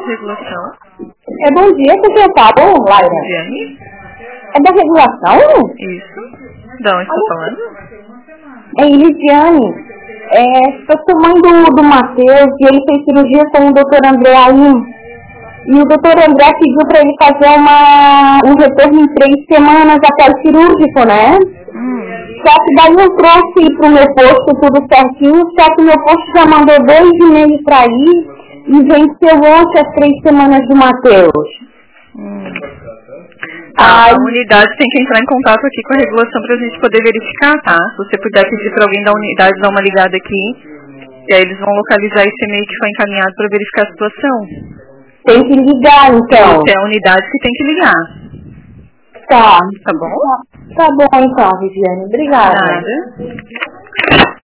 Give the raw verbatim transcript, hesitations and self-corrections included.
regulação. É bom dia, porque eu falo, Laira. Viane? É da regulação? Isso. Da onde está falando? É Elisiane. É, sou mãe do, do Matheus e ele fez cirurgia com o doutor André aí. E o doutor André pediu para ele fazer uma, um retorno em três semanas após cirúrgico, né? Hum. Só que daí eu trouxe pro meu posto tudo certinho, só que o meu posto já mandou dois e-mails para ir e venceu ontem as três semanas do Matheus. Hum. Tá, a unidade tem que entrar em contato aqui com a regulação para a gente poder verificar, tá? Se você puder pedir para alguém da unidade dar uma ligada aqui, e aí eles vão localizar esse e-mail que foi encaminhado para verificar a situação. Tem que ligar, então. Isso é a unidade que tem que ligar. Tá. Tá bom? Tá bom, então, Viviane. Obrigada. Nada.